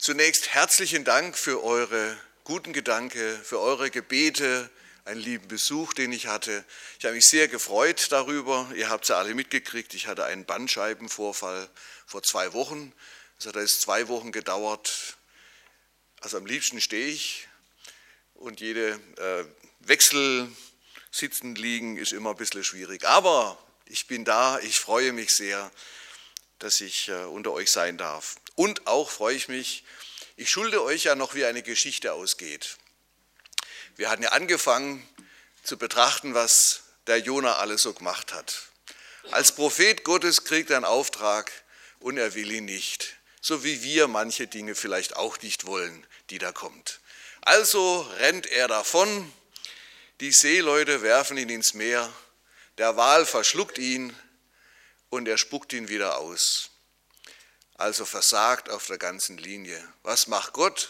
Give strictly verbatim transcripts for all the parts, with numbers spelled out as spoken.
Zunächst herzlichen Dank für eure guten Gedanken, für eure Gebete, einen lieben Besuch, den ich hatte. Ich habe mich sehr gefreut darüber. Ihr habt es ja alle mitgekriegt, ich hatte einen Bandscheibenvorfall vor zwei Wochen. Es hat jetzt zwei Wochen gedauert. Also am liebsten stehe ich und jede äh, Wechsel sitzen, liegen ist immer ein bisschen schwierig. Aber ich bin da, ich freue mich sehr, dass ich äh, unter euch sein darf. Und auch freue ich mich, ich schulde euch ja noch, wie eine Geschichte ausgeht. Wir hatten ja angefangen zu betrachten, was der Jona alles so gemacht hat. Als Prophet Gottes kriegt er einen Auftrag und er will ihn nicht. So wie wir manche Dinge vielleicht auch nicht wollen, die da kommt. Also rennt er davon, die Seeleute werfen ihn ins Meer, der Wal verschluckt ihn und er spuckt ihn wieder aus. Also versagt auf der ganzen Linie. Was macht Gott?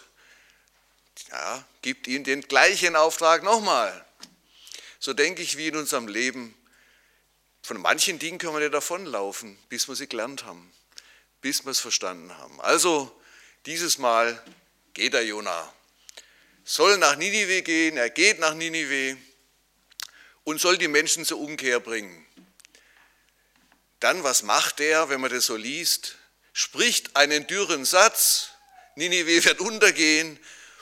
Ja, gibt ihm den gleichen Auftrag nochmal. So denke ich, wie in unserem Leben. Von manchen Dingen können wir nicht davonlaufen, bis wir sie gelernt haben, bis wir es verstanden haben. Also dieses Mal geht der Jona. Soll nach Ninive gehen, er geht nach Ninive und soll die Menschen zur Umkehr bringen. Dann, was macht er, wenn man das so liest? Spricht einen dürren Satz, Ninive wird untergehen,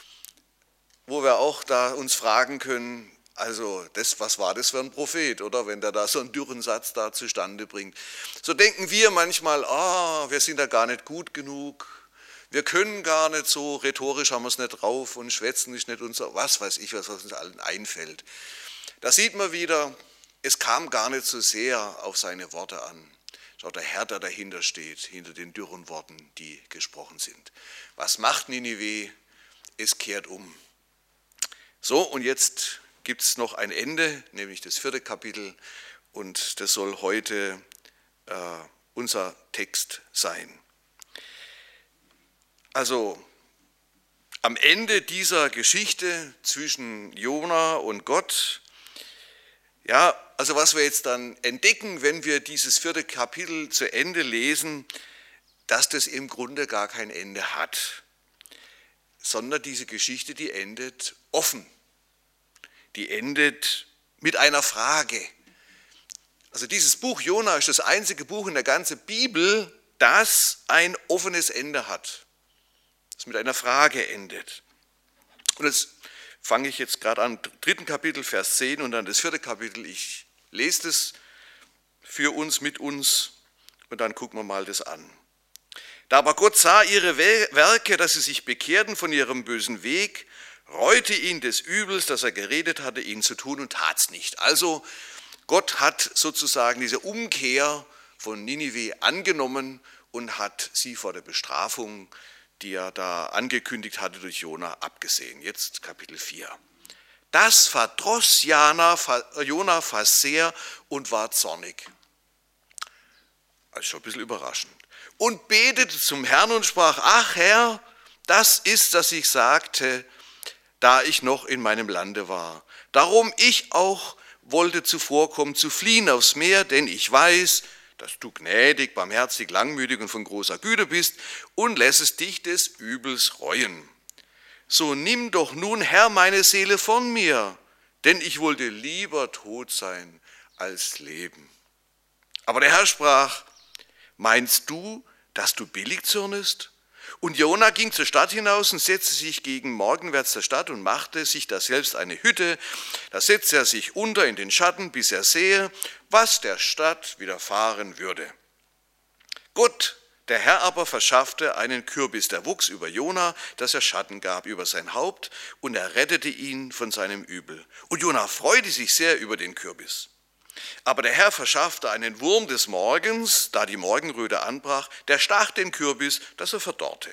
wo wir auch da uns fragen können, also das, was war das für ein Prophet, oder wenn der da so einen dürren Satz da zustande bringt. So denken wir manchmal, ah, wir sind da gar nicht gut genug, wir können gar nicht so, rhetorisch haben wir es nicht drauf und schwätzen ist nicht unser, was weiß ich, was uns allen einfällt. Da sieht man wieder, es kam gar nicht so sehr auf seine Worte an. Schau, der Herr, der dahinter steht, hinter den dürren Worten, die gesprochen sind. Was macht Ninive? Es kehrt um. So, und jetzt gibt es noch ein Ende, nämlich das vierte Kapitel, und das soll heute äh, unser Text sein. Also, am Ende dieser Geschichte zwischen Jona und Gott, ja, also was wir jetzt dann entdecken, wenn wir dieses vierte Kapitel zu Ende lesen, dass das im Grunde gar kein Ende hat, sondern diese Geschichte, die endet offen. Die endet mit einer Frage. Also dieses Buch Jona ist das einzige Buch in der ganzen Bibel, das ein offenes Ende hat, das mit einer Frage endet. Und jetzt fange ich jetzt gerade an, dritten Kapitel, Vers zehn und dann das vierte Kapitel. Ich lese das für uns, mit uns und dann gucken wir mal das an. Da aber Gott sah ihre Werke, dass sie sich bekehrten von ihrem bösen Weg, reute ihn des Übels, das er geredet hatte, ihnen zu tun und tat es nicht. Also Gott hat sozusagen diese Umkehr von Ninive angenommen und hat sie vor der Bestrafung, die er da angekündigt hatte durch Jona, abgesehen. Jetzt Kapitel vier. Das verdross Jona, Jona fast sehr und war zornig. Also schon ein bisschen überraschend. Und betete zum Herrn und sprach, ach Herr, das ist, dass ich sagte, da ich noch in meinem Lande war. Darum ich auch wollte zuvorkommen, zu fliehen aufs Meer, denn ich weiß, dass du gnädig, barmherzig, langmütig und von großer Güte bist und lässest dich des Übels reuen. So nimm doch nun, Herr, meine Seele von mir, denn ich wollte lieber tot sein als leben. Aber der Herr sprach, meinst du, dass du billig zürnest? Und Jona ging zur Stadt hinaus und setzte sich gegen morgenwärts der Stadt und machte sich daselbst eine Hütte. Da setzte er sich unter in den Schatten, bis er sehe, was der Stadt widerfahren würde. Gott, der Herr aber, verschaffte einen Kürbis, der wuchs über Jona, dass er Schatten gab über sein Haupt, und er rettete ihn von seinem Übel. Und Jona freute sich sehr über den Kürbis. Aber der Herr verschaffte einen Wurm des Morgens, da die Morgenröte anbrach, der stach den Kürbis, dass er verdorrte.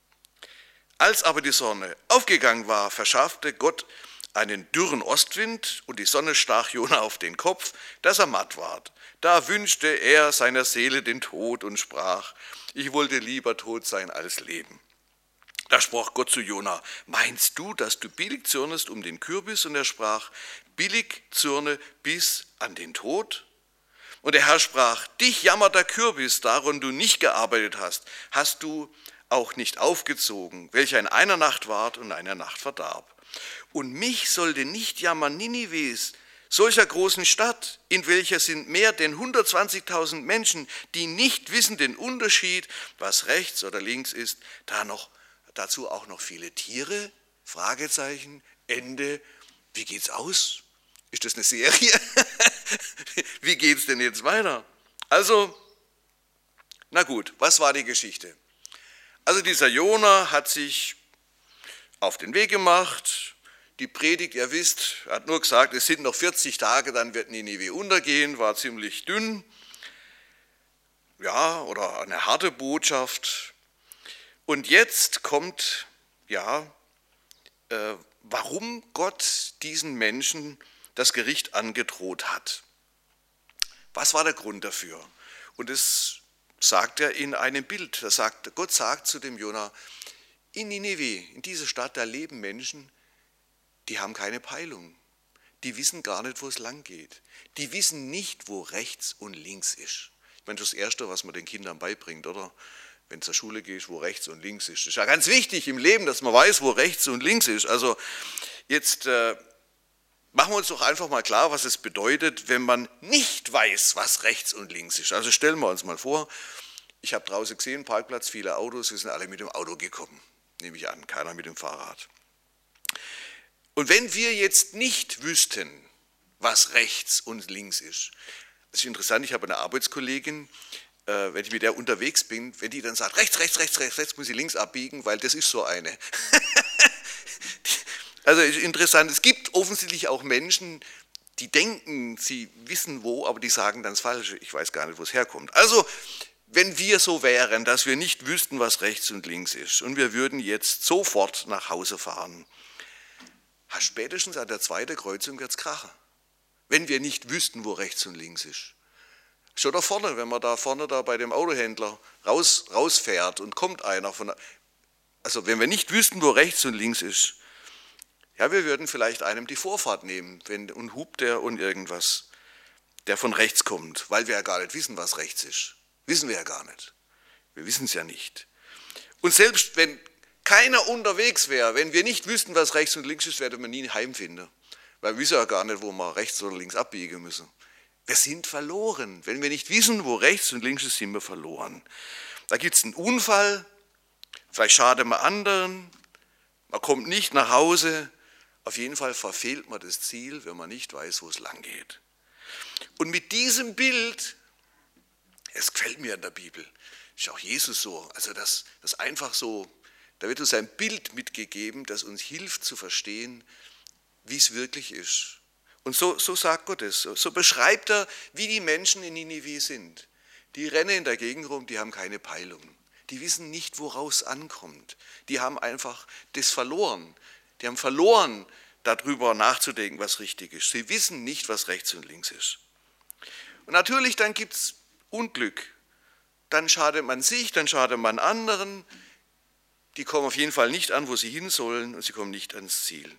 Als aber die Sonne aufgegangen war, verschaffte Gott einen dürren Ostwind, und die Sonne stach Jona auf den Kopf, dass er matt ward. Da wünschte er seiner Seele den Tod und sprach, ich wollte lieber tot sein als leben. Da sprach Gott zu Jona, meinst du, dass du billig zürnest um den Kürbis? Und er sprach, billig zürne bis an den Tod? Und der Herr sprach, dich jammert der Kürbis, daran du nicht gearbeitet hast. Hast du auch nicht aufgezogen, welcher in einer Nacht ward und in einer Nacht verdarb. Und mich sollte nicht jammern Ninives, solcher großen Stadt, in welcher sind mehr denn hundertzwanzigtausend Menschen, die nicht wissen den Unterschied, was rechts oder links ist, da noch, dazu auch noch viele Tiere, Fragezeichen, Ende. Wie geht's aus? Ist das eine Serie? Wie geht's denn jetzt weiter? Also, na gut, was war die Geschichte? Also dieser Jona hat sich auf den Weg gemacht. Die Predigt, ihr wisst, hat nur gesagt, es sind noch vierzig Tage, dann wird Ninive untergehen, war ziemlich dünn. Ja, oder eine harte Botschaft. Und jetzt kommt, ja, äh, warum Gott diesen Menschen das Gericht angedroht hat. Was war der Grund dafür? Und das sagt er in einem Bild. Da sagt, Gott sagt zu dem Jona, in Ninive, in dieser Stadt, da leben Menschen, die haben keine Peilung. Die wissen gar nicht, wo es lang geht. Die wissen nicht, wo rechts und links ist. Ich meine, das Erste, was man den Kindern beibringt, oder? Wenn es zur Schule geht, wo rechts und links ist. Das ist ja ganz wichtig im Leben, dass man weiß, wo rechts und links ist. Also jetzt äh, machen wir uns doch einfach mal klar, was es bedeutet, wenn man nicht weiß, was rechts und links ist. Also stellen wir uns mal vor, ich habe draußen gesehen, Parkplatz, viele Autos, wir sind alle mit dem Auto gekommen. Nehme ich an, keiner mit dem Fahrrad. Und wenn wir jetzt nicht wüssten, was rechts und links ist, das ist interessant, ich habe eine Arbeitskollegin, äh, wenn ich mit der unterwegs bin, wenn die dann sagt, rechts, rechts, rechts, rechts, rechts, muss ich links abbiegen, weil das ist so eine. Also ist interessant, es gibt offensichtlich auch Menschen, die denken, sie wissen wo, aber die sagen dann das Falsche. Ich weiß gar nicht, wo es herkommt. Also, wenn wir so wären, dass wir nicht wüssten, was rechts und links ist, und wir würden jetzt sofort nach Hause fahren, spätestens an der zweiten Kreuzung wird es krachen. Wenn wir nicht wüssten, wo rechts und links ist. Schon da vorne, wenn man da vorne da bei dem Autohändler raus, rausfährt und kommt einer von, also wenn wir nicht wüssten, wo rechts und links ist, ja, wir würden vielleicht einem die Vorfahrt nehmen, wenn, und hupt der und irgendwas, der von rechts kommt, weil wir ja gar nicht wissen, was rechts ist. Wissen wir ja gar nicht. Wir wissen es ja nicht. Und selbst wenn keiner unterwegs wäre, wenn wir nicht wüssten, was rechts und links ist, werden wir nie heimfinden. Weil wir wissen ja gar nicht, wo wir rechts oder links abbiegen müssen. Wir sind verloren. Wenn wir nicht wissen, wo rechts und links ist, sind wir verloren. Da gibt es einen Unfall, vielleicht schadet man anderen, man kommt nicht nach Hause. Auf jeden Fall verfehlt man das Ziel, wenn man nicht weiß, wo es lang geht. Und mit diesem Bild, es gefällt mir in der Bibel, ist auch Jesus so, also das, das einfach so, da wird uns ein Bild mitgegeben, das uns hilft zu verstehen, wie es wirklich ist. Und so, so sagt Gott es, so, so beschreibt er, wie die Menschen in Ninive sind. Die rennen in der Gegend rum, die haben keine Peilung. Die wissen nicht, woraus ankommt. Die haben einfach das verloren. Die haben verloren, darüber nachzudenken, was richtig ist. Sie wissen nicht, was rechts und links ist. Und natürlich, dann gibt es Unglück. Dann schadet man sich, dann schadet man anderen. Die kommen auf jeden Fall nicht an, wo sie hin sollen, und sie kommen nicht ans Ziel.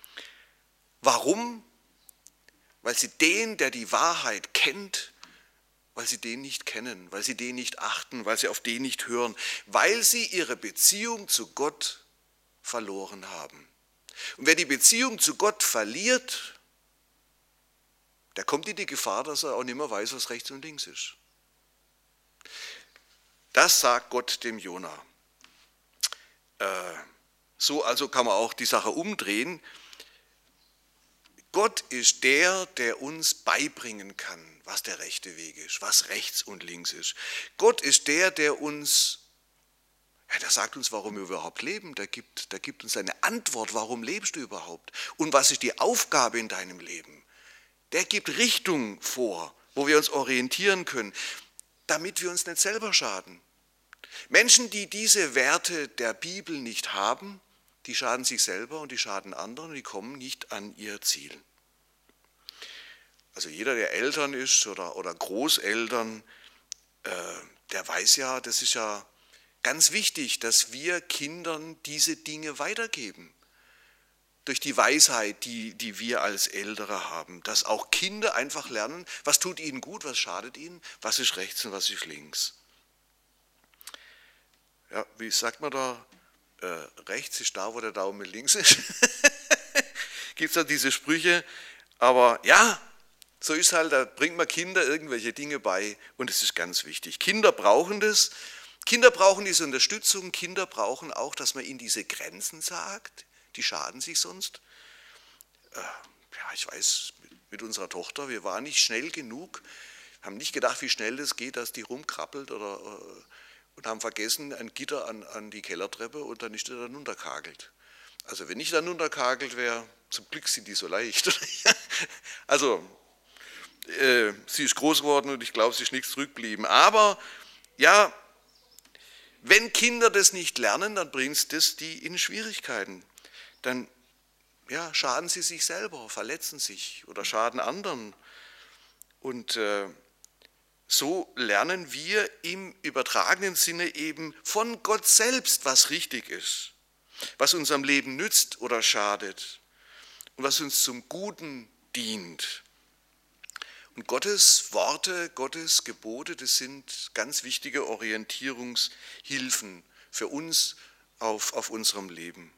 Warum? Weil sie den, der die Wahrheit kennt, weil sie den nicht kennen, weil sie den nicht achten, weil sie auf den nicht hören, weil sie ihre Beziehung zu Gott verloren haben. Und wer die Beziehung zu Gott verliert, der kommt in die Gefahr, dass er auch nicht mehr weiß, was rechts und links ist. Das sagt Gott dem Jona. Äh, so also kann man auch die Sache umdrehen. Gott ist der, der uns beibringen kann, was der rechte Weg ist, was rechts und links ist. Gott ist der, der uns, ja, der sagt uns, warum wir überhaupt leben. Der gibt, der gibt uns eine Antwort, warum lebst du überhaupt? Und was ist die Aufgabe in deinem Leben? Der gibt Richtung vor, wo wir uns orientieren können, damit wir uns nicht selber schaden. Menschen, die diese Werte der Bibel nicht haben, die schaden sich selber und die schaden anderen und die kommen nicht an ihr Ziel. Also jeder, der Eltern ist oder, oder Großeltern, äh, der weiß ja, das ist ja ganz wichtig, dass wir Kindern diese Dinge weitergeben. Durch die Weisheit, die, die wir als Ältere haben. Dass auch Kinder einfach lernen, was tut ihnen gut, was schadet ihnen, was ist rechts und was ist links. ja, wie sagt man da, äh, rechts ist da, wo der Daumen links ist. Gibt es da diese Sprüche, aber ja, so ist halt, da bringt man Kinder irgendwelche Dinge bei und es ist ganz wichtig. Kinder brauchen das, Kinder brauchen diese Unterstützung, Kinder brauchen auch, dass man ihnen diese Grenzen sagt, die schaden sich sonst. Äh, ja, ich weiß, mit, mit unserer Tochter, wir waren nicht schnell genug, haben nicht gedacht, wie schnell das geht, dass die rumkrabbelt oder, äh, und haben vergessen, ein Gitter an, an die Kellertreppe und dann ist die dann unterkagelt. Also wenn ich dann unterkagelt wäre, zum Glück sind die so leicht. Also äh, sie ist groß geworden und ich glaube, sie ist nichts zurückgeblieben. Aber ja, wenn Kinder das nicht lernen, dann bringt das die in Schwierigkeiten. Dann ja, schaden sie sich selber, verletzen sich oder schaden anderen. Und äh, so lernen wir im übertragenen Sinne eben von Gott selbst, was richtig ist, was unserem Leben nützt oder schadet und was uns zum Guten dient. Und Gottes Worte, Gottes Gebote, das sind ganz wichtige Orientierungshilfen für uns auf, auf unserem Leben.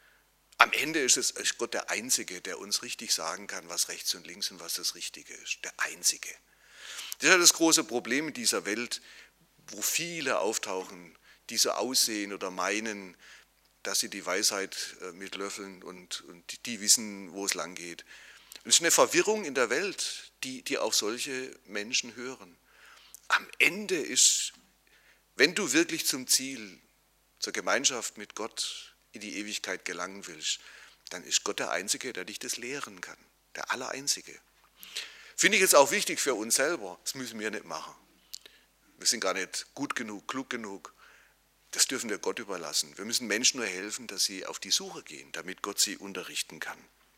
Am Ende ist es ist Gott der Einzige, der uns richtig sagen kann, was rechts und links und was das Richtige ist. Der Einzige. Das ist ja das große Problem in dieser Welt, wo viele auftauchen, die so aussehen oder meinen, dass sie die Weisheit mit Löffeln und, und die wissen, wo es lang geht. Und es ist eine Verwirrung in der Welt, die, die auf solche Menschen hören. Am Ende ist, wenn du wirklich zum Ziel, zur Gemeinschaft mit Gott in die Ewigkeit gelangen willst, dann ist Gott der Einzige, der dich das lehren kann. Der Allereinzige. Finde ich jetzt auch wichtig für uns selber. Das müssen wir nicht machen. Wir sind gar nicht gut genug, klug genug. Das dürfen wir Gott überlassen. Wir müssen Menschen nur helfen, dass sie auf die Suche gehen, damit Gott sie unterrichten kann.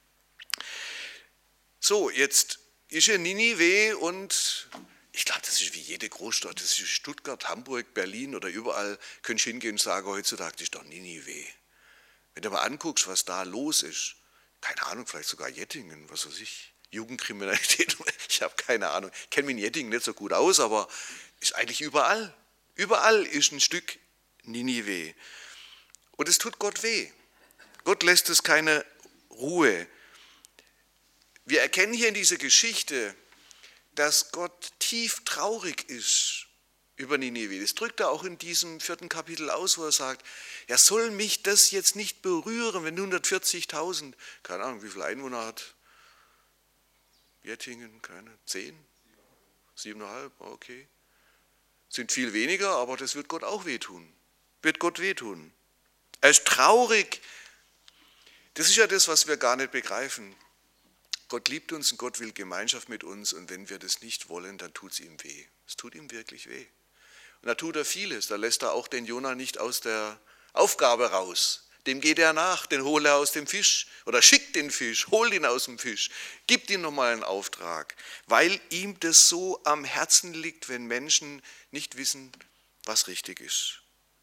So, jetzt ist ja Ninive und ich glaube, das ist wie jede Großstadt. Das ist Stuttgart, Hamburg, Berlin oder überall. Könntest du hingehen und sagen, heutzutage das ist doch Ninive. Wenn du mal anguckst, was da los ist, keine Ahnung, vielleicht sogar Jettingen, was weiß ich, Jugendkriminalität, ich habe keine Ahnung. Ich kenne mich in Jettingen nicht so gut aus, aber ist eigentlich überall. Überall ist ein Stück Ninive. Und es tut Gott weh. Gott lässt es keine Ruhe. Wir erkennen hier in dieser Geschichte, dass Gott tief traurig ist über Ninive. Das drückt er auch in diesem vierten Kapitel aus, wo er sagt, ja, soll mich das jetzt nicht berühren, wenn hundertvierzigtausend, keine Ahnung, wie viele Einwohner hat Jettingen, keine, zehn? Siebeneinhalb, okay. Sind viel weniger, aber das wird Gott auch wehtun. Wird Gott wehtun. Er ist traurig. Das ist ja das, was wir gar nicht begreifen. Gott liebt uns und Gott will Gemeinschaft mit uns und wenn wir das nicht wollen, dann tut es ihm weh. Es tut ihm wirklich weh. Und da tut er vieles. Da lässt er auch den Jona nicht aus der Aufgabe raus. Dem geht er nach, den holt er aus dem Fisch oder schickt den Fisch, holt ihn aus dem Fisch, gibt ihm nochmal einen Auftrag, weil ihm das so am Herzen liegt, wenn Menschen nicht wissen, was richtig ist.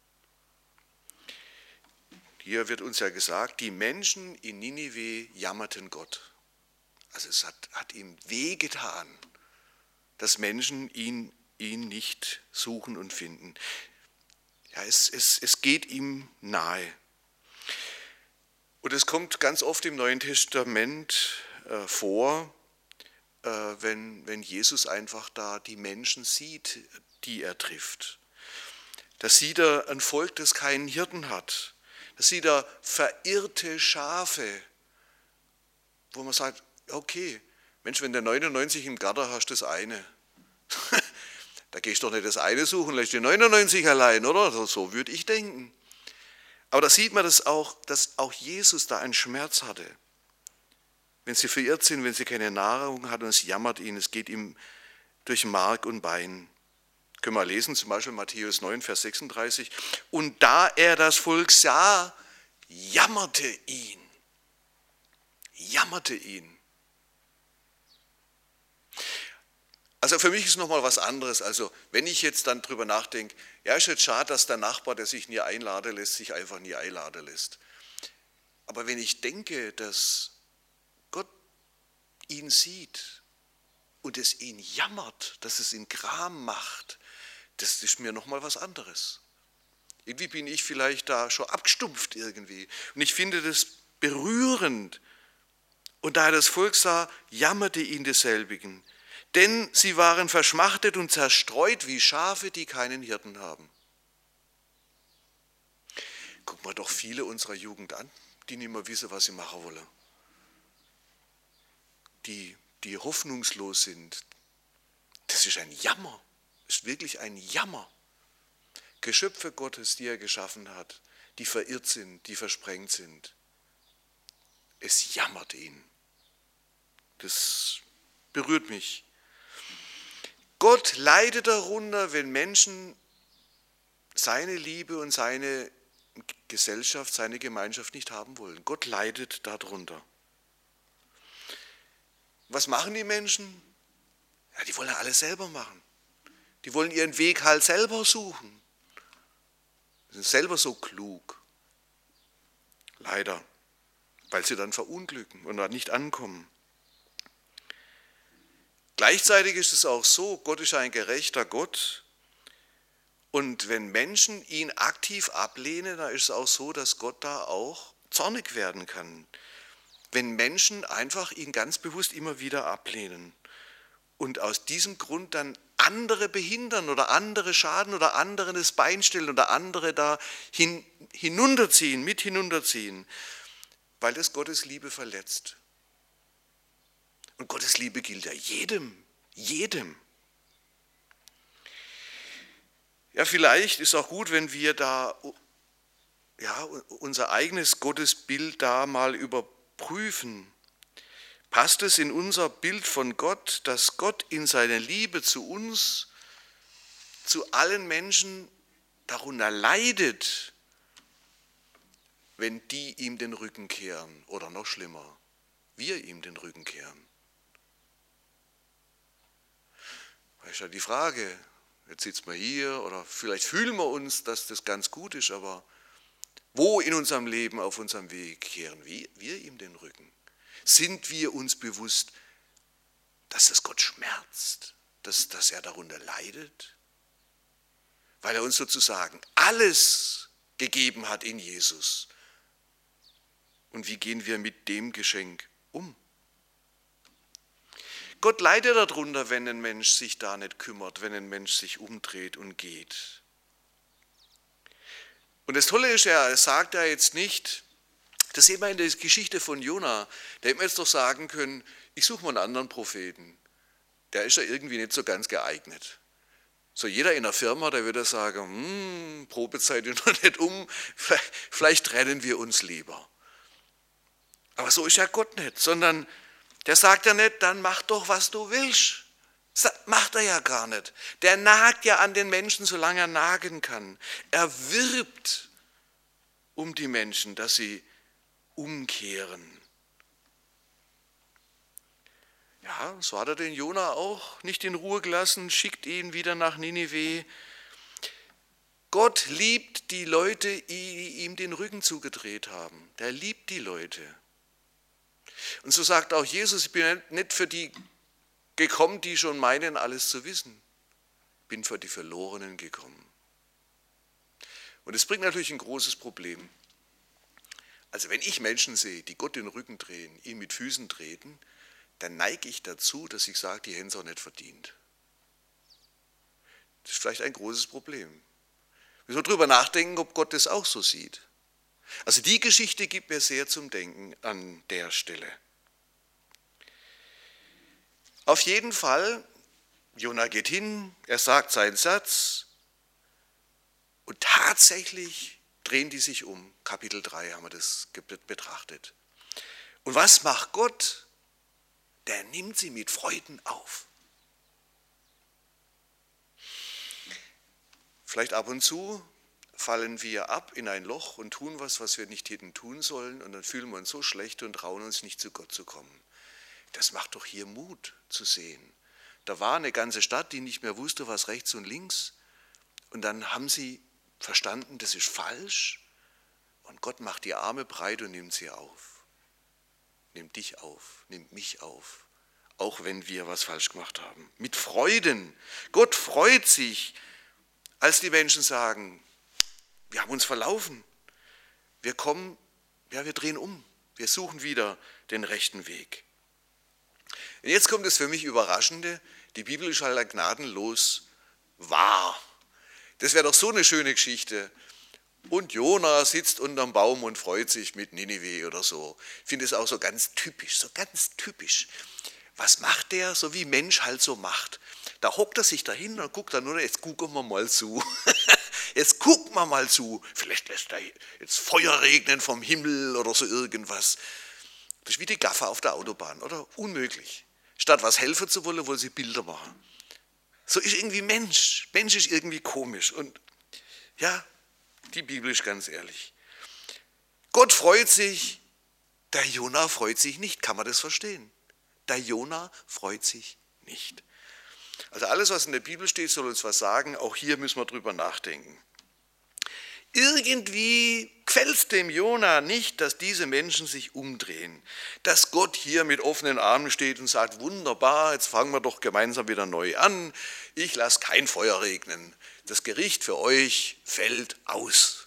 Hier wird uns ja gesagt, die Menschen in Ninive jammerten Gott. Also es hat, hat ihm wehgetan, dass Menschen ihn, ihn nicht suchen und finden. Ja, es, es, es geht ihm nahe. Und es kommt ganz oft im Neuen Testament äh, vor, äh, wenn, wenn Jesus einfach da die Menschen sieht, die er trifft. Da sieht er ein Volk, das keinen Hirten hat. Da sieht er verirrte Schafe, wo man sagt, okay, Mensch, wenn du neunundneunzig im Garten hast, das eine. Da gehst du doch nicht das eine suchen, lässt die neunundneunzig allein, oder? So, so würde ich denken. Aber da sieht man das auch, dass auch Jesus da einen Schmerz hatte. Wenn sie verirrt sind, wenn sie keine Nahrung hat und es jammert ihn, es geht ihm durch Mark und Bein. Können wir lesen, zum Beispiel Matthäus neun, Vers sechsunddreißig. Und da er das Volk sah, jammerte ihn. Jammerte ihn. Also für mich ist nochmal was anderes. Also wenn ich jetzt dann drüber nachdenke, ja, ist jetzt schade, dass der Nachbar, der sich nie einladen lässt, sich einfach nie einladen lässt. Aber wenn ich denke, dass Gott ihn sieht und es ihn jammert, dass es ihn Gram macht, das ist mir nochmal was anderes. Irgendwie bin ich vielleicht da schon abgestumpft irgendwie. Und ich finde das berührend. Und da das Volk sah, jammerte ihn desselbigen. Denn sie waren verschmachtet und zerstreut wie Schafe, die keinen Hirten haben. Guck mal doch viele unserer Jugend an, die nicht mehr wissen, was sie machen wollen. Die, die hoffnungslos sind. Das ist ein Jammer. Das ist wirklich ein Jammer. Geschöpfe Gottes, die er geschaffen hat, die verirrt sind, die versprengt sind. Es jammert ihn. Das berührt mich. Gott leidet darunter, wenn Menschen seine Liebe und seine Gesellschaft, seine Gemeinschaft nicht haben wollen. Gott leidet darunter. Was machen die Menschen? Ja, die wollen ja alles selber machen. Die wollen ihren Weg halt selber suchen. Sie sind selber so klug. Leider. Weil sie dann verunglücken und dann nicht ankommen. Gleichzeitig ist es auch so, Gott ist ein gerechter Gott. Und wenn Menschen ihn aktiv ablehnen, dann ist es auch so, dass Gott da auch zornig werden kann. Wenn Menschen einfach ihn ganz bewusst immer wieder ablehnen und aus diesem Grund dann andere behindern oder andere schaden oder anderen das Bein stellen oder andere da hin, hinunterziehen, mit hinunterziehen, weil das Gottes Liebe verletzt. Und Gottes Liebe gilt ja jedem, jedem. Ja, vielleicht ist auch gut, wenn wir da ja, unser eigenes Gottesbild da mal überprüfen. Passt es in unser Bild von Gott, dass Gott in seiner Liebe zu uns, zu allen Menschen darunter leidet, wenn die ihm den Rücken kehren oder noch schlimmer, wir ihm den Rücken kehren? Das ist ja die Frage. Jetzt sitzen wir hier oder vielleicht fühlen wir uns, dass das ganz gut ist, aber wo in unserem Leben, auf unserem Weg kehren wir, wir ihm den Rücken? Sind wir uns bewusst, dass es Gott schmerzt, dass, dass er darunter leidet? Weil er uns sozusagen alles gegeben hat in Jesus. Und wie gehen wir mit dem Geschenk um? Gott leidet darunter, wenn ein Mensch sich da nicht kümmert, wenn ein Mensch sich umdreht und geht. Und das Tolle ist, er sagt ja jetzt nicht, das sehen wir in der Geschichte von Jona, da hätte man jetzt doch sagen können, ich suche mal einen anderen Propheten. Der ist ja irgendwie nicht so ganz geeignet. So jeder in der Firma, der würde sagen, hm, Probezeit ist noch nicht um, vielleicht, vielleicht trennen wir uns lieber. Aber so ist ja Gott nicht, sondern der sagt ja nicht, dann mach doch, was du willst. Das macht er ja gar nicht. Der nagt ja an den Menschen, solange er nagen kann. Er wirbt um die Menschen, dass sie umkehren. Ja, so hat er den Jona auch nicht in Ruhe gelassen, schickt ihn wieder nach Ninive. Gott liebt die Leute, die ihm den Rücken zugedreht haben. Der liebt die Leute. Und so sagt auch Jesus, ich bin nicht für die gekommen, die schon meinen, alles zu wissen. Ich bin für die Verlorenen gekommen. Und es bringt natürlich ein großes Problem. Also wenn ich Menschen sehe, die Gott den Rücken drehen, ihn mit Füßen treten, dann neige ich dazu, dass ich sage, die hätten es auch nicht verdient. Das ist vielleicht ein großes Problem. Wir müssen darüber nachdenken, ob Gott das auch so sieht. Also die Geschichte gibt mir sehr zum Denken an der Stelle. Auf jeden Fall, Jona geht hin, er sagt seinen Satz und tatsächlich drehen die sich um. Kapitel drei haben wir das betrachtet. Und was macht Gott? Der nimmt sie mit Freuden auf. Vielleicht ab und zu fallen wir ab in ein Loch und tun was, was wir nicht hätten tun sollen und dann fühlen wir uns so schlecht und trauen uns nicht zu Gott zu kommen. Das macht doch hier Mut zu sehen. Da war eine ganze Stadt, die nicht mehr wusste, was rechts und links und dann haben sie verstanden, das ist falsch und Gott macht die Arme breit und nimmt sie auf. Nimmt dich auf, nimmt mich auf, auch wenn wir was falsch gemacht haben. Mit Freuden. Gott freut sich, als die Menschen sagen, Wir haben uns verlaufen. Wir kommen, ja, wir drehen um. Wir suchen wieder den rechten Weg. Und jetzt kommt das für mich Überraschende. Die Bibel ist halt gnadenlos wahr. Das wäre doch so eine schöne Geschichte. Und Jona sitzt unterm Baum und freut sich mit Ninive oder so. Ich finde es auch so ganz typisch, so ganz typisch. Was macht der, so wie Mensch halt so macht? Da hockt er sich dahin und guckt dann nur, jetzt gucken wir mal zu. Jetzt gucken wir mal zu. Vielleicht lässt er jetzt Feuer regnen vom Himmel oder so irgendwas. Das ist wie die Gaffer auf der Autobahn, oder? Unmöglich. Statt was helfen zu wollen, wollen sie Bilder machen. So ist irgendwie Mensch. Mensch ist irgendwie komisch. Und ja, die Bibel ist ganz ehrlich. Gott freut sich, der Jona freut sich nicht. Kann man das verstehen? Der Jona freut sich nicht. Also alles, was in der Bibel steht, soll uns was sagen. Auch hier müssen wir drüber nachdenken. Irgendwie gefällt es dem Jona nicht, dass diese Menschen sich umdrehen. Dass Gott hier mit offenen Armen steht und sagt, wunderbar, jetzt fangen wir doch gemeinsam wieder neu an. Ich lasse kein Feuer regnen. Das Gericht für euch fällt aus.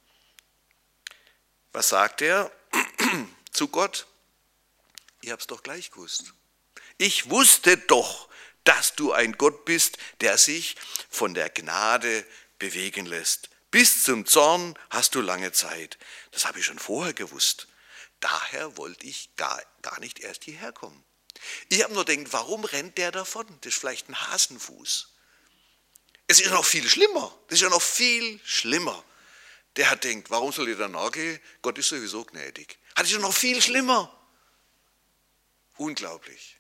Was sagt er zu Gott? Ihr habt es doch gleich gewusst. Ich wusste doch, dass du ein Gott bist, der sich von der Gnade bewegen lässt. Bis zum Zorn hast du lange Zeit. Das habe ich schon vorher gewusst. Daher wollte ich gar, gar nicht erst hierher kommen. Ich habe nur gedacht, warum rennt der davon? Das ist vielleicht ein Hasenfuß. Es ist ja noch viel schlimmer. Das ist ja noch viel schlimmer. Der hat gedacht, warum soll ich da nachgehen? Gott ist sowieso gnädig. Das ist ja noch viel schlimmer. Unglaublich.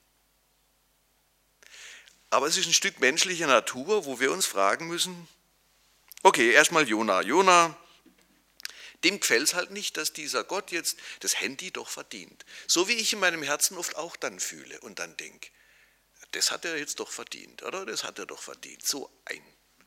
Aber es ist ein Stück menschlicher Natur, wo wir uns fragen müssen, okay, erstmal Jona. Jona, dem gefällt es halt nicht, dass dieser Gott jetzt das Handy doch verdient. So wie ich in meinem Herzen oft auch dann fühle und dann denke, das hat er jetzt doch verdient, oder? Das hat er doch verdient. So ein.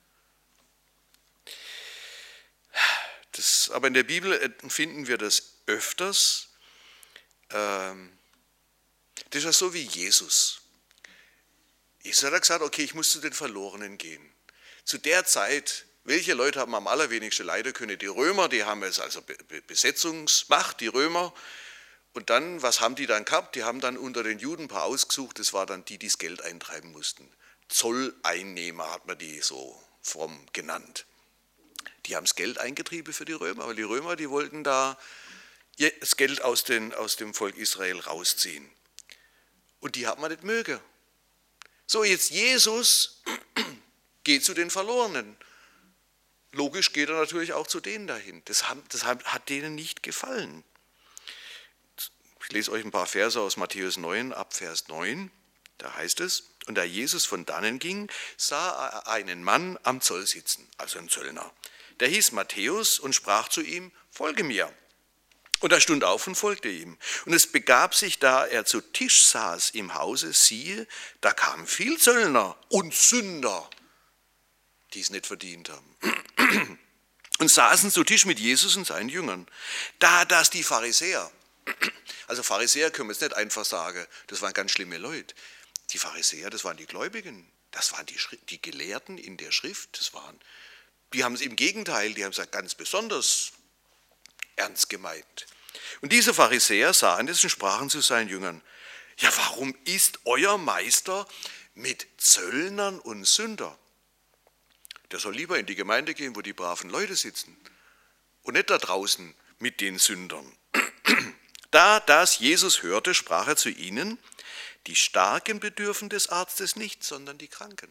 Das, aber in der Bibel finden wir das öfters. Ähm, das ist ja so wie Jesus. Jesus hat gesagt, okay, ich muss zu den Verlorenen gehen. Zu der Zeit, welche Leute haben am allerwenigsten leiden können? Die Römer, die haben jetzt also Besetzungsmacht, die Römer. Und dann, was haben die dann gehabt? Die haben dann unter den Juden ein paar ausgesucht, das war dann die, die das Geld eintreiben mussten. Zolleinnehmer hat man die so fromm genannt. Die haben das Geld eingetrieben für die Römer, weil die Römer, die wollten da das Geld aus, den, aus dem Volk Israel rausziehen. Und die hat man nicht mögen. So, jetzt Jesus geht zu den Verlorenen. Logisch geht er natürlich auch zu denen dahin. Das hat, das hat denen nicht gefallen. Ich lese euch ein paar Verse aus Matthäus neun, ab Vers neun. Da heißt es, und da Jesus von dannen ging, sah er einen Mann am Zoll sitzen, also ein Zöllner. Der hieß Matthäus und sprach zu ihm, folge mir. Und er stund auf und folgte ihm. Und es begab sich, da er zu Tisch saß im Hause, siehe, da kamen viel Zöllner und Sünder, die es nicht verdient haben, und saßen zu Tisch mit Jesus und seinen Jüngern. Da das die Pharisäer, also Pharisäer können wir jetzt nicht einfach sagen, das waren ganz schlimme Leute. Die Pharisäer, das waren die Gläubigen, das waren die, die Gelehrten in der Schrift, das waren, die haben es im Gegenteil, die haben es ganz besonders ernst gemeint. Und diese Pharisäer sahen das und sprachen zu seinen Jüngern, ja, warum isst euer Meister mit Zöllnern und Sündern? Der soll lieber in die Gemeinde gehen, wo die braven Leute sitzen und nicht da draußen mit den Sündern. Da das Jesus hörte, sprach er zu ihnen, die Starken bedürfen des Arztes nicht, sondern die Kranken.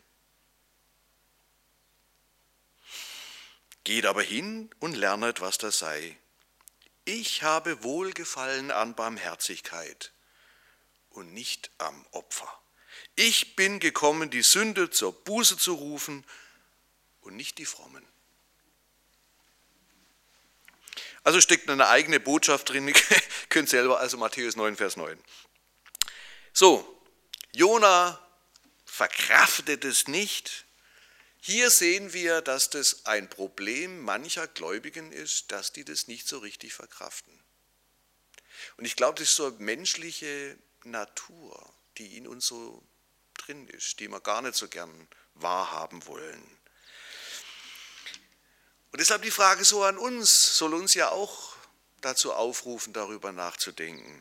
Geht aber hin und lernet, was das sei. Ich habe Wohlgefallen an Barmherzigkeit und nicht am Opfer. Ich bin gekommen, die Sünde zur Buße zu rufen und nicht die Frommen. Also steckt eine eigene Botschaft drin, ihr könnt selber, also Matthäus neun, Vers neun. So, Jona verkraftet es nicht. Hier sehen wir, dass das ein Problem mancher Gläubigen ist, dass die das nicht so richtig verkraften. Und ich glaube, das ist so eine menschliche Natur, die in uns so drin ist, die wir gar nicht so gern wahrhaben wollen. Und deshalb die Frage so an uns, soll uns ja auch dazu aufrufen, darüber nachzudenken.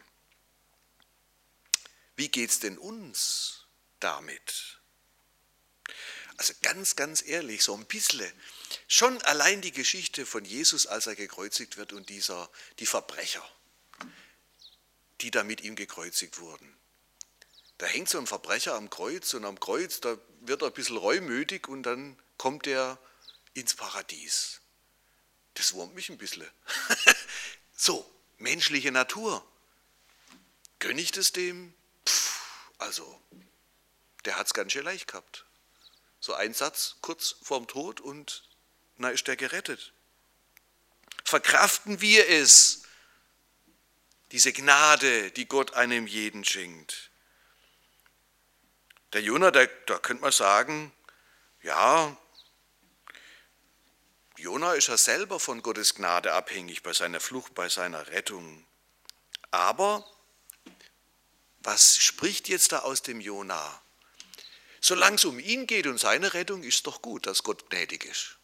Wie geht es denn uns damit? Also ganz, ganz ehrlich, so ein bisschen, schon allein die Geschichte von Jesus, als er gekreuzigt wird und dieser, die Verbrecher, die da mit ihm gekreuzigt wurden. Da hängt so ein Verbrecher am Kreuz und am Kreuz, da wird er ein bisschen reumütig und dann kommt er ins Paradies. Das wurmt mich ein bisschen. So, menschliche Natur. Gönne ich das dem? Pff, also, der hat es ganz schön leicht gehabt. So ein Satz kurz vorm Tod und na ist der gerettet. Verkraften wir es, diese Gnade, die Gott einem jeden schenkt. Der Jona, da, da könnte man sagen, ja, Jona ist ja selber von Gottes Gnade abhängig bei seiner Flucht, bei seiner Rettung. Aber was spricht jetzt da aus dem Jona? Solange es um ihn geht und seine Rettung, ist es doch gut, dass Gott gnädig ist.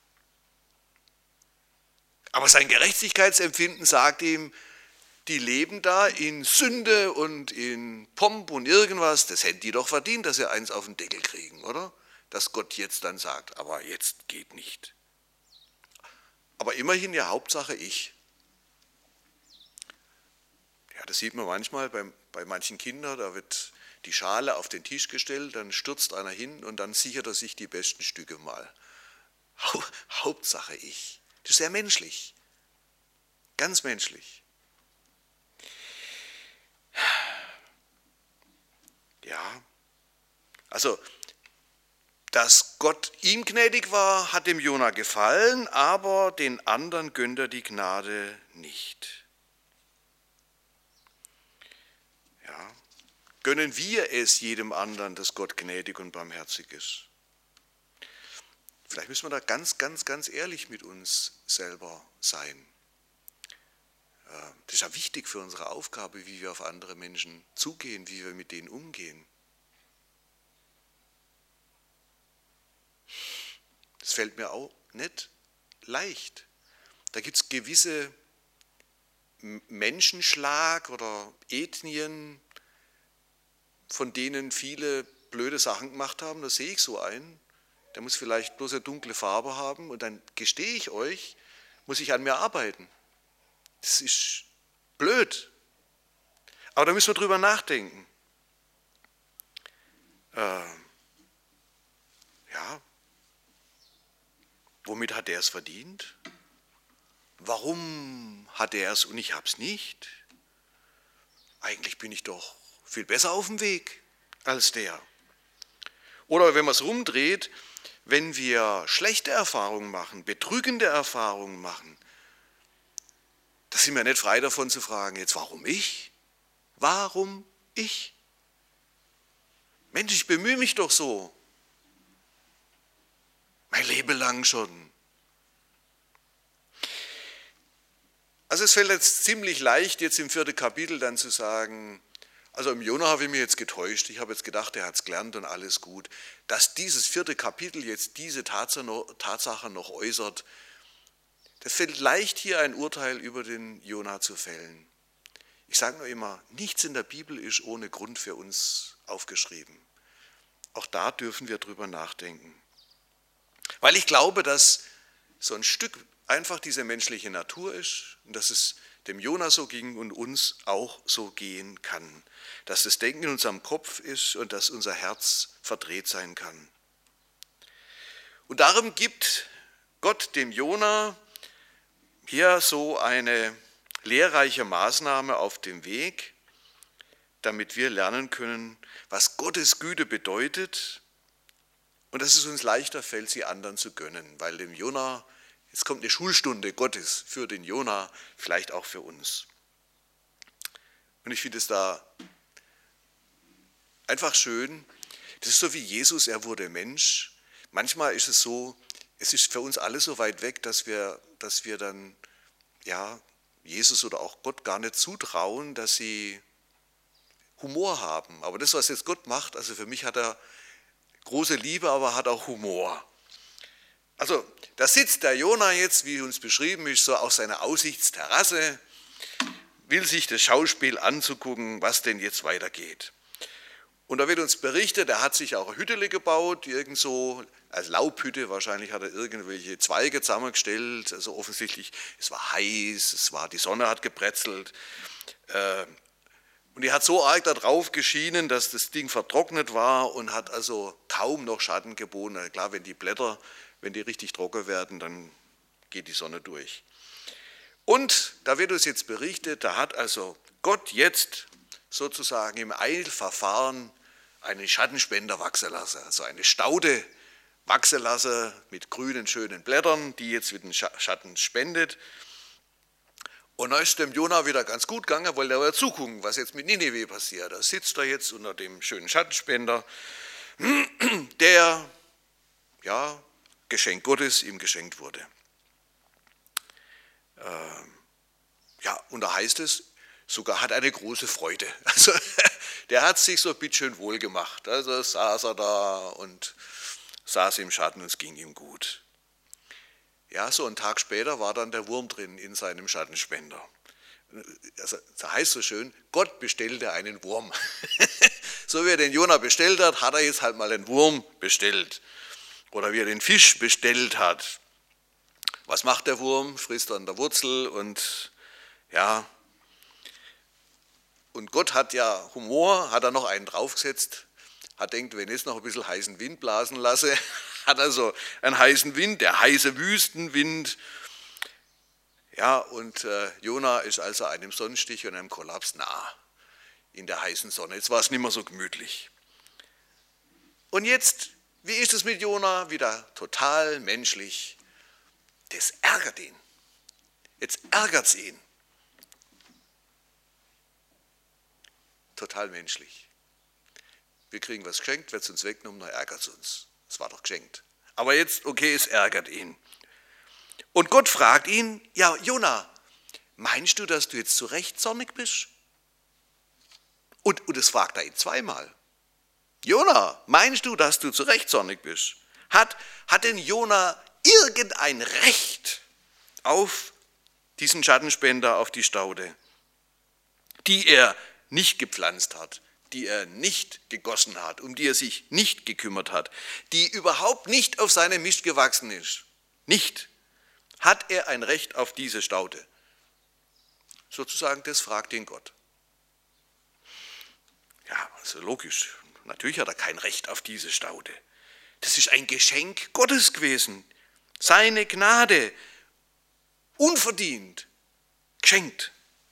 Aber sein Gerechtigkeitsempfinden sagt ihm, die leben da in Sünde und in Pomp und irgendwas, das hätten die doch verdient, dass sie eins auf den Deckel kriegen, oder? Dass Gott jetzt dann sagt, aber jetzt geht nicht. Aber immerhin ja Hauptsache ich. Ja, das sieht man manchmal bei, bei manchen Kindern, da wird die Schale auf den Tisch gestellt, dann stürzt einer hin und dann sichert er sich die besten Stücke mal. Hauptsache ich. Das ist sehr menschlich. Ganz menschlich. Ja, also, dass Gott ihm gnädig war, hat dem Jona gefallen, aber den anderen gönnt er die Gnade nicht. Ja, gönnen wir es jedem anderen, dass Gott gnädig und barmherzig ist? Vielleicht müssen wir da ganz, ganz, ganz ehrlich mit uns selber sein. Das ist ja wichtig für unsere Aufgabe, wie wir auf andere Menschen zugehen, wie wir mit denen umgehen. Das fällt mir auch nicht leicht. Da gibt es gewisse Menschenschlag oder Ethnien, von denen viele blöde Sachen gemacht haben. Da sehe ich so einen. Der muss vielleicht bloß eine dunkle Farbe haben und dann gestehe ich euch, muss ich an mir arbeiten. Das ist blöd. Aber da müssen wir drüber nachdenken. Äh, ja, womit hat er es verdient? Warum hat er es und ich habe es nicht? Eigentlich bin ich doch viel besser auf dem Weg als der. Oder wenn man es rumdreht, wenn wir schlechte Erfahrungen machen, betrügende Erfahrungen machen, da sind wir nicht frei davon zu fragen, jetzt warum ich? Warum ich? Mensch, ich bemühe mich doch so. Mein Leben lang schon. Also es fällt jetzt ziemlich leicht, jetzt im vierten Kapitel dann zu sagen, also im Jona habe ich mich jetzt getäuscht, ich habe jetzt gedacht, er hat es gelernt und alles gut. Dass dieses vierte Kapitel jetzt diese Tatsache noch äußert, das fällt leicht, hier ein Urteil über den Jona zu fällen. Ich sage nur immer, nichts in der Bibel ist ohne Grund für uns aufgeschrieben. Auch da dürfen wir drüber nachdenken. Weil ich glaube, dass so ein Stück einfach diese menschliche Natur ist und dass es dem Jona so ging und uns auch so gehen kann. Dass das Denken in unserem Kopf ist und dass unser Herz verdreht sein kann. Und darum gibt Gott dem Jona hier so eine lehrreiche Maßnahme auf dem Weg, damit wir lernen können, was Gottes Güte bedeutet und dass es uns leichter fällt, sie anderen zu gönnen, weil dem Jona, jetzt kommt eine Schulstunde Gottes für den Jona, vielleicht auch für uns. Und ich finde es da einfach schön, das ist so wie Jesus, er wurde Mensch. Manchmal ist es so, es ist für uns alle so weit weg, dass wir, dass wir dann ja, Jesus oder auch Gott gar nicht zutrauen, dass sie Humor haben. Aber das, was jetzt Gott macht, also für mich hat er große Liebe, aber hat auch Humor. Also da sitzt der Jona jetzt, wie uns beschrieben ist, so auf seiner Aussichtsterrasse, will sich das Schauspiel anzugucken, was denn jetzt weitergeht. Und da wird uns berichtet, er hat sich auch eine Hütte gebaut, irgend so als Laubhütte, wahrscheinlich hat er irgendwelche Zweige zusammengestellt, also offensichtlich, es war heiß, es war, die Sonne hat gebrezelt. Und die hat so arg da drauf geschienen, dass das Ding vertrocknet war und hat also kaum noch Schatten geboten. Klar, wenn die Blätter, wenn die richtig trocken werden, dann geht die Sonne durch. Und da wird uns jetzt berichtet, da hat also Gott jetzt sozusagen im Eilverfahren einen Schattenspender wachsen lassen, also eine Staude wachsen lassen mit grünen, schönen Blättern, die jetzt mit dem Schatten spendet. Und da ist dem Jona wieder ganz gut gegangen, weil der wollte zugucken, was jetzt mit Nineveh passiert. Da sitzt er jetzt unter dem schönen Schattenspender, der, ja, Geschenk Gottes ihm geschenkt wurde. Ähm, ja, und da heißt es, sogar hat eine große Freude. Also der hat sich so ein bisschen wohl gemacht. Also saß er da und saß im Schatten und es ging ihm gut. Ja, so einen Tag später war dann der Wurm drin in seinem Schattenspender. Also, da heißt so schön, Gott bestellte einen Wurm. So wie er den Jona bestellt hat, hat er jetzt halt mal einen Wurm bestellt. Oder wie er den Fisch bestellt hat. Was macht der Wurm? Frisst an der Wurzel und ja. Und Gott hat ja Humor, hat er noch einen draufgesetzt, hat denkt, wenn ich jetzt noch ein bisschen heißen Wind blasen lasse, hat also einen heißen Wind, der heiße Wüstenwind. Ja, und äh, Jona ist also einem Sonnenstich und einem Kollaps nah in der heißen Sonne. Jetzt war es nicht mehr so gemütlich. Und jetzt, wie ist es mit Jona? Wieder total menschlich. Das ärgert ihn. Jetzt ärgert es ihn. Total menschlich. Wir kriegen was geschenkt, wird es uns weggenommen, dann ärgert es uns. Es war doch geschenkt. Aber jetzt, okay, es ärgert ihn. Und Gott fragt ihn, ja, Jona, meinst du, dass du jetzt zu Recht zornig bist? Und, und das fragt er ihn zweimal. Jona, meinst du, dass du zu Recht zornig bist? Hat, hat denn Jona irgendein Recht auf diesen Schattenspender, auf die Staude, die er nicht gepflanzt hat, die er nicht gegossen hat, um die er sich nicht gekümmert hat, die überhaupt nicht auf seine Mist gewachsen ist? Nicht. Hat er ein Recht auf diese Staude? Sozusagen, das fragt ihn Gott. Ja, also logisch. Natürlich hat er kein Recht auf diese Staude. Das ist ein Geschenk Gottes gewesen. Seine Gnade. Unverdient. Geschenkt.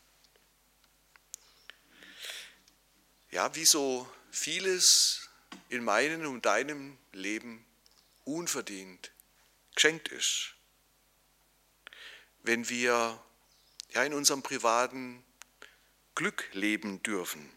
Ja, wie so vieles in meinem und deinem Leben unverdient geschenkt ist. Wenn wir ja in unserem privaten Glück leben dürfen,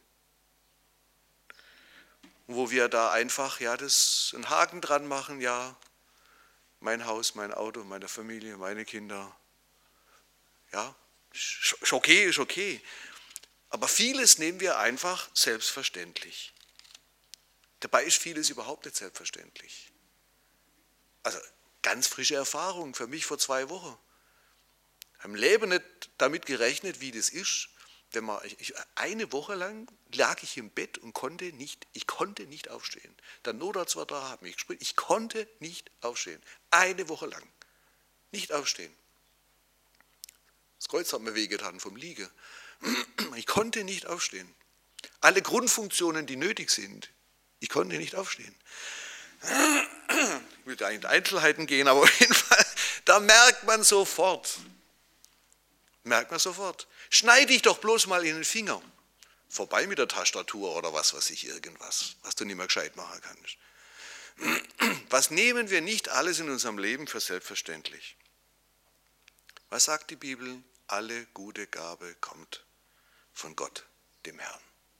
wo wir da einfach ja das einen Haken dran machen, ja, mein Haus, mein Auto, meine Familie, meine Kinder, ja, ist okay, ist okay. Aber vieles nehmen wir einfach selbstverständlich. Dabei ist vieles überhaupt nicht selbstverständlich. Also ganz frische Erfahrung für mich vor zwei Wochen. Ich habe im Leben nicht damit gerechnet, wie das ist. Wenn man, ich, eine Woche lang lag ich im Bett und konnte nicht, ich konnte nicht aufstehen. Der Notarzt war da, hat mich gespritzt, ich konnte nicht aufstehen. Eine Woche lang. Nicht aufstehen. Das Kreuz hat mir wehgetan vom Liegen. Ich konnte nicht aufstehen. Alle Grundfunktionen, die nötig sind, ich konnte nicht aufstehen. Ich will da in die Einzelheiten gehen, aber auf jeden Fall, da merkt man sofort, merkt man sofort, schneide dich doch bloß mal in den Finger. Vorbei mit der Tastatur oder was weiß ich, irgendwas, was du nicht mehr gescheit machen kannst. Was nehmen wir nicht alles in unserem Leben für selbstverständlich? Was sagt die Bibel? Alle gute Gabe kommt von Gott, dem Herrn.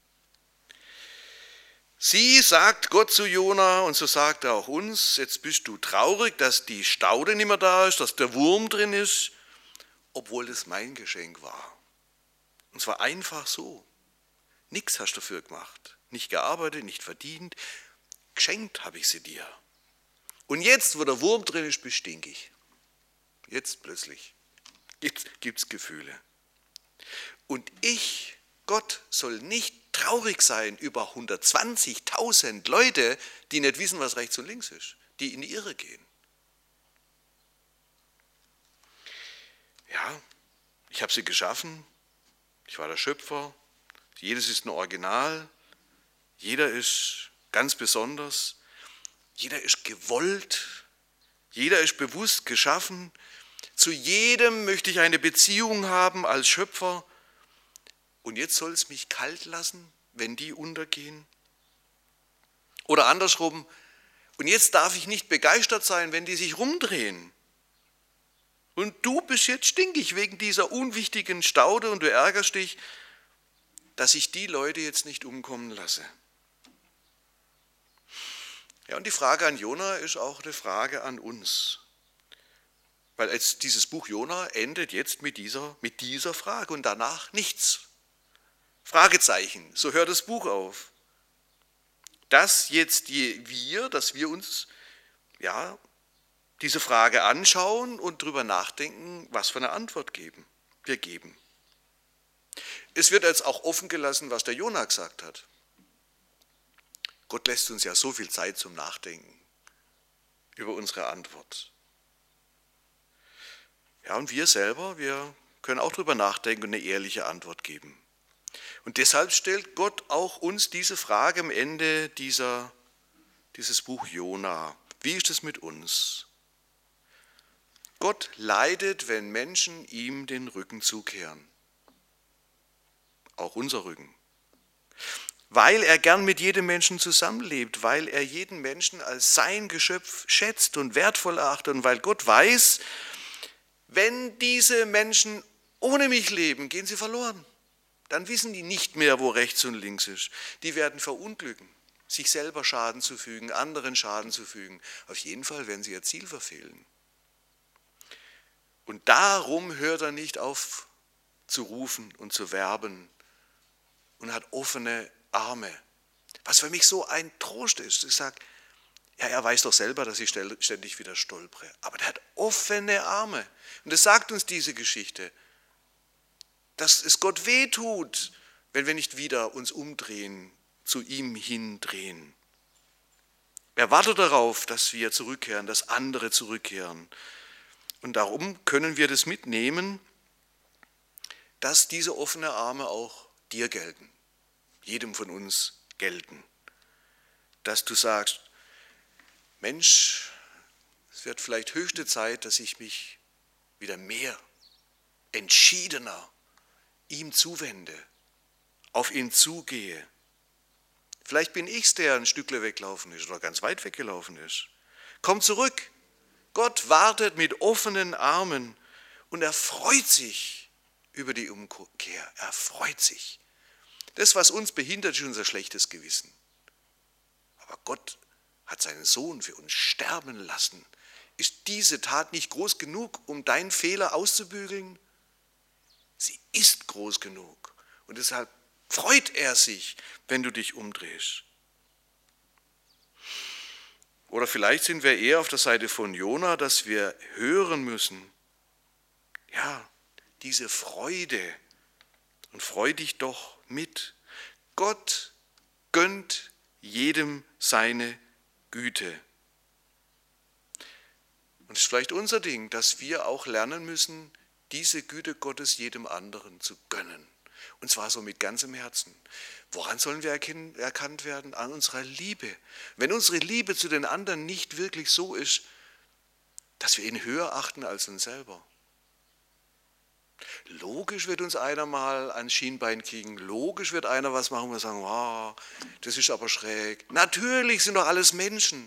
Sie sagt Gott zu Jona und so sagt er auch uns, jetzt bist du traurig, dass die Staude nicht mehr da ist, dass der Wurm drin ist, obwohl das mein Geschenk war. Und zwar einfach so. Nichts hast du dafür gemacht, nicht gearbeitet, nicht verdient, geschenkt habe ich sie dir. Und jetzt, wo der Wurm drin ist, bist du stinkig. Jetzt plötzlich gibt es Gefühle. Und ich, Gott, soll nicht traurig sein über hundertzwanzigtausend Leute, die nicht wissen, was rechts und links ist, die in die Irre gehen. Ja, ich habe sie geschaffen, ich war der Schöpfer, jedes ist ein Original, jeder ist ganz besonders, jeder ist gewollt, jeder ist bewusst geschaffen, zu jedem möchte ich eine Beziehung haben als Schöpfer und jetzt soll es mich kalt lassen, wenn die untergehen? Oder andersrum, und jetzt darf ich nicht begeistert sein, wenn die sich rumdrehen. Und du bist jetzt stinkig wegen dieser unwichtigen Staude und du ärgerst dich, dass ich die Leute jetzt nicht umkommen lasse. Ja, und die Frage an Jona ist auch eine Frage an uns. Weil jetzt dieses Buch Jona endet jetzt mit dieser, mit dieser Frage und danach nichts. Fragezeichen, so hört das Buch auf. Dass jetzt die, wir, dass wir uns ja, diese Frage anschauen und darüber nachdenken, was für eine Antwort geben, wir geben. Es wird jetzt auch offen gelassen, was der Jona gesagt hat. Gott lässt uns ja so viel Zeit zum Nachdenken über unsere Antwort. Ja, und wir selber, wir können auch darüber nachdenken und eine ehrliche Antwort geben. Und deshalb stellt Gott auch uns diese Frage am Ende dieser, dieses Buch Jona. Wie ist es mit uns? Gott leidet, wenn Menschen ihm den Rücken zukehren. Auch unser Rücken. Weil er gern mit jedem Menschen zusammenlebt, weil er jeden Menschen als sein Geschöpf schätzt und wertvoll erachtet und weil Gott weiß, wenn diese Menschen ohne mich leben, gehen sie verloren. Dann wissen die nicht mehr, wo rechts und links ist. Die werden verunglücken, sich selber Schaden zu fügen, anderen Schaden zu fügen. Auf jeden Fall werden sie ihr Ziel verfehlen. Und darum hört er nicht auf zu rufen und zu werben und hat offene Arme. Was für mich so ein Trost ist. Ich sage, ja, er weiß doch selber, dass ich ständig wieder stolpere. Aber er hat offene Arme. Und das sagt uns diese Geschichte, dass es Gott wehtut, wenn wir nicht wieder uns umdrehen, zu ihm hindrehen. Er wartet darauf, dass wir zurückkehren, dass andere zurückkehren. Und darum können wir das mitnehmen, dass diese offenen Arme auch dir gelten, jedem von uns gelten. Dass du sagst, Mensch, es wird vielleicht höchste Zeit, dass ich mich wieder mehr, entschiedener ihm zuwende, auf ihn zugehe. Vielleicht bin ich es, der ein Stückle weggelaufen ist oder ganz weit weggelaufen ist. Komm zurück. Gott wartet mit offenen Armen und er freut sich über die Umkehr. Er freut sich. Das, was uns behindert, ist unser schlechtes Gewissen. Aber Gott hat seinen Sohn für uns sterben lassen. Ist diese Tat nicht groß genug, um deinen Fehler auszubügeln? Sie ist groß genug. Und deshalb freut er sich, wenn du dich umdrehst. Oder vielleicht sind wir eher auf der Seite von Jona, dass wir hören müssen, ja, diese Freude. Und freu dich doch mit. Gott gönnt jedem seine Güte. Und es ist vielleicht unser Ding, dass wir auch lernen müssen, diese Güte Gottes jedem anderen zu gönnen. Und zwar so mit ganzem Herzen. Woran sollen wir erkennen, erkannt werden? An unserer Liebe. Wenn unsere Liebe zu den anderen nicht wirklich so ist, dass wir ihn höher achten als uns selber. Logisch wird uns einer mal ans Schienbein kriegen. Logisch wird einer was machen, wo wir sagen, wow, das ist aber schräg. Natürlich sind doch alles Menschen.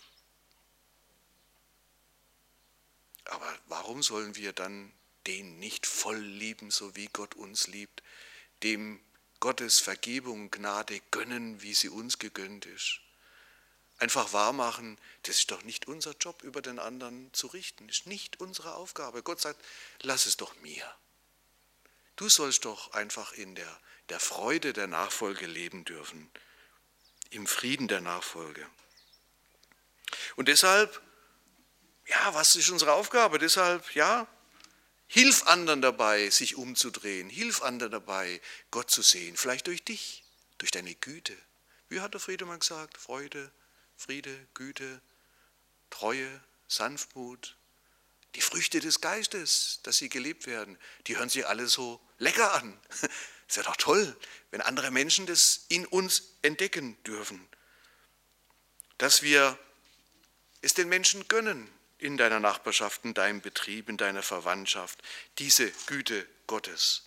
Aber warum sollen wir dann den nicht voll lieben, so wie Gott uns liebt, dem Gottes Vergebung, Gnade gönnen, wie sie uns gegönnt ist? Einfach wahrmachen, das ist doch nicht unser Job, über den anderen zu richten. Das ist nicht unsere Aufgabe. Gott sagt, lass es doch mir. Du sollst doch einfach in der, der Freude der Nachfolge leben dürfen, im Frieden der Nachfolge. Und deshalb, ja, was ist unsere Aufgabe? Deshalb, ja, hilf anderen dabei, sich umzudrehen. Hilf anderen dabei, Gott zu sehen. Vielleicht durch dich, durch deine Güte. Wie hat der Friedemann gesagt? Freude, Friede, Güte, Treue, Sanftmut. Die Früchte des Geistes, dass sie gelebt werden, die hören sich alle so lecker an. Ist ja doch toll, wenn andere Menschen das in uns entdecken dürfen. Dass wir es den Menschen gönnen, in deiner Nachbarschaft, in deinem Betrieb, in deiner Verwandtschaft, diese Güte Gottes.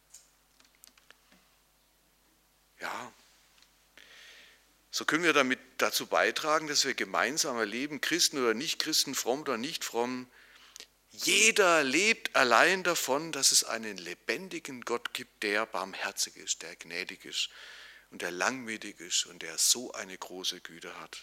Ja, so können wir damit dazu beitragen, dass wir gemeinsam erleben, Christen oder Nicht-Christen, fromm oder nicht fromm, jeder lebt allein davon, dass es einen lebendigen Gott gibt, der barmherzig ist, der gnädig ist und der langmütig ist und der so eine große Güte hat.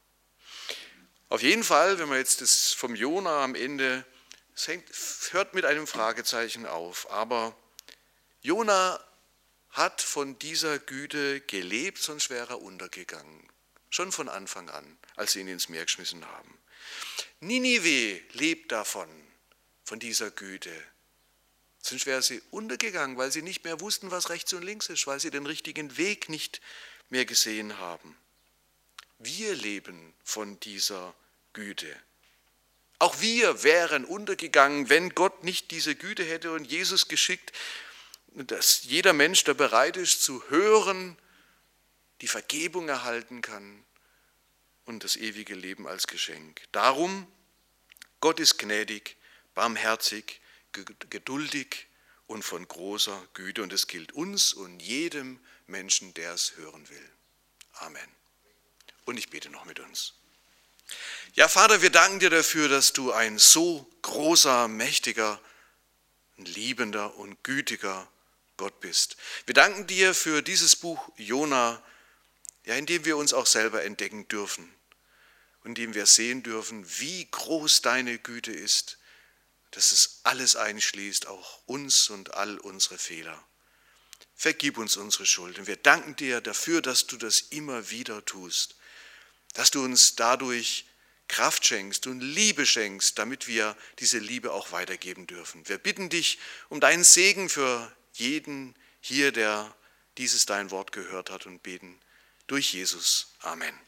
Auf jeden Fall, wenn man jetzt das vom Jona am Ende, es hängt, hört mit einem Fragezeichen auf, aber Jona hat von dieser Güte gelebt, sonst wäre er untergegangen. Schon von Anfang an, als sie ihn ins Meer geschmissen haben. Ninive lebt davon, von dieser Güte. Sonst wäre sie untergegangen, weil sie nicht mehr wussten, was rechts und links ist, weil sie den richtigen Weg nicht mehr gesehen haben. Wir leben von dieser Güte. Auch wir wären untergegangen, wenn Gott nicht diese Güte hätte und Jesus geschickt, dass jeder Mensch, der bereit ist zu hören, die Vergebung erhalten kann und das ewige Leben als Geschenk. Darum, Gott ist gnädig, barmherzig, geduldig und von großer Güte. Und es gilt uns und jedem Menschen, der es hören will. Amen. Und ich bete noch mit uns. Ja, Vater, wir danken dir dafür, dass du ein so großer, mächtiger, liebender und gütiger Gott bist. Wir danken dir für dieses Buch Jona, ja, in dem wir uns auch selber entdecken dürfen und in dem wir sehen dürfen, wie groß deine Güte ist, dass es alles einschließt, auch uns und all unsere Fehler. Vergib uns unsere Schuld und wir danken dir dafür, dass du das immer wieder tust, dass du uns dadurch Kraft schenkst und Liebe schenkst, damit wir diese Liebe auch weitergeben dürfen. Wir bitten dich um deinen Segen für jeden hier, der dieses dein Wort gehört hat und beten durch Jesus. Amen.